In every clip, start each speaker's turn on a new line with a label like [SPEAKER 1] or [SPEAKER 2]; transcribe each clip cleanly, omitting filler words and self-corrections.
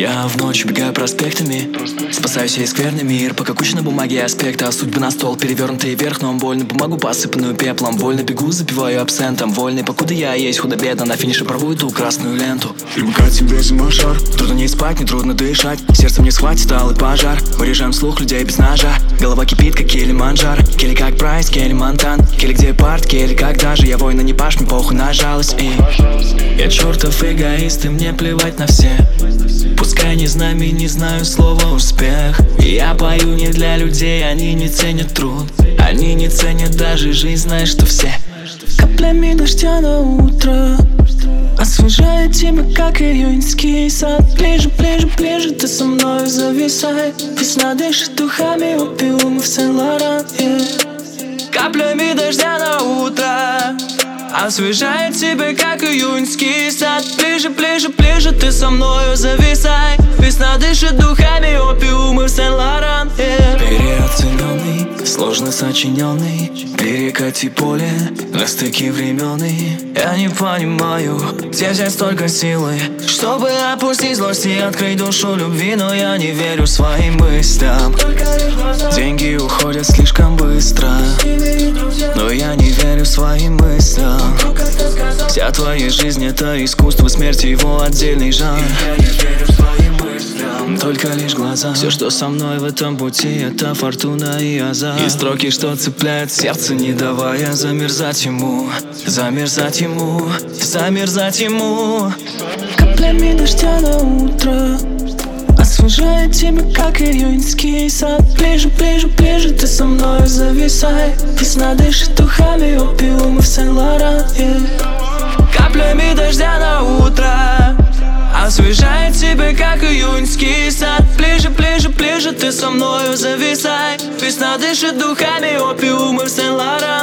[SPEAKER 1] Я в ночь бегаю проспектами, спасаю сей скверный мир, пока куча на бумаге аспекта. Судьбы на стол перевернутый вверх, но больно бумагу, посыпанную пеплом. Вольно бегу, запиваю абсентом. Вольный, покуда я есть худо-бедно. На финише порву эту красную ленту. И пока тебе зима шар, трудно не спать, не трудно дышать. Сердце мне схватит алый пожар. Мы режем слух людей без ножа. Голова кипит, как Килиманджаро. Келли как Прайс, Келли Монтан. Келли где парт, Келли как даже. Я воин, не паш, мне похуй на жалость. И я чертов эгоист, и мне плевать на все. Пускай не знами, не знаю слова успех. Я пою не для людей, они не ценят труд. Они не ценят даже жизнь, знаешь, что все каплями дождя на утро освежает тебя, как июньский сад. Ближе, ближе, ближе, ты со мной зависай. Весна дышит духами опиума в Сен-Лоран, Каплями дождя на утро освежает тебя, как июньский сад. Ближе, ближе, ближе, ты со мною зависай. Весна дышит духами опиума в Сен-Лоран, Переоцененный, сложно сочиненный, перекати поле на стыке времен. Я не понимаю, где взять столько силы, чтобы опустить злость и открыть душу любви. Но я не верю своим мыслям. Деньги уходят слишком быстро, но я не верю своим мыслям. Вся твоя жизнь — это искусство, смерть его отдельный жанр. Только лишь глаза. Все, что со мной в этом пути, это фортуна и азарт. И строки, что цепляют сердце, не давая замерзать ему. Замерзать ему, замерзать ему. Каплями дождя на утро освежает тебя, как июньский сад. Ближе, ближе, ближе, ты со мной зависай. Весна дышит духами опиума в Сен-Лоран, Каплями дождя на утро освежает тебя, как июньский сад. Ближе, ближе, ближе, ты со мною зависай. Весна дышит духами опиума в Сен-Лоран,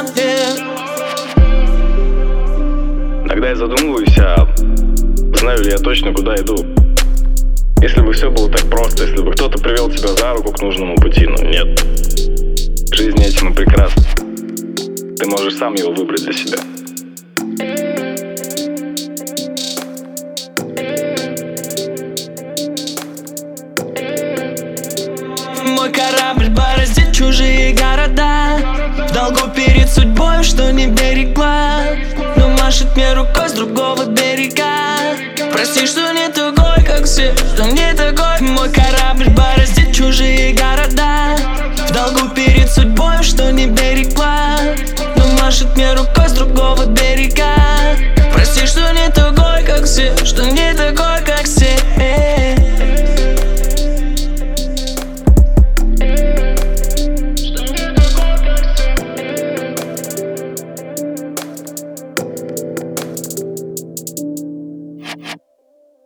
[SPEAKER 2] Иногда я задумываюсь, знаю ли я точно, куда иду. Если бы все было так просто, если бы кто-то привел тебя за руку к нужному пути, но нет. Жизнь этим и прекрасна. Ты можешь сам его выбрать для себя.
[SPEAKER 1] Мой корабль бороздит чужие города, в долгу перед судьбой, что не берегла, но машет мне рукой с другого берега. Прости, что не такой, как все, что не такой. Мой корабль бороздит чужие города, в долгу перед судьбой, что не берегла, но машет мне рукой с другого берега. Прости, что не такой, как все, что не такой, как все.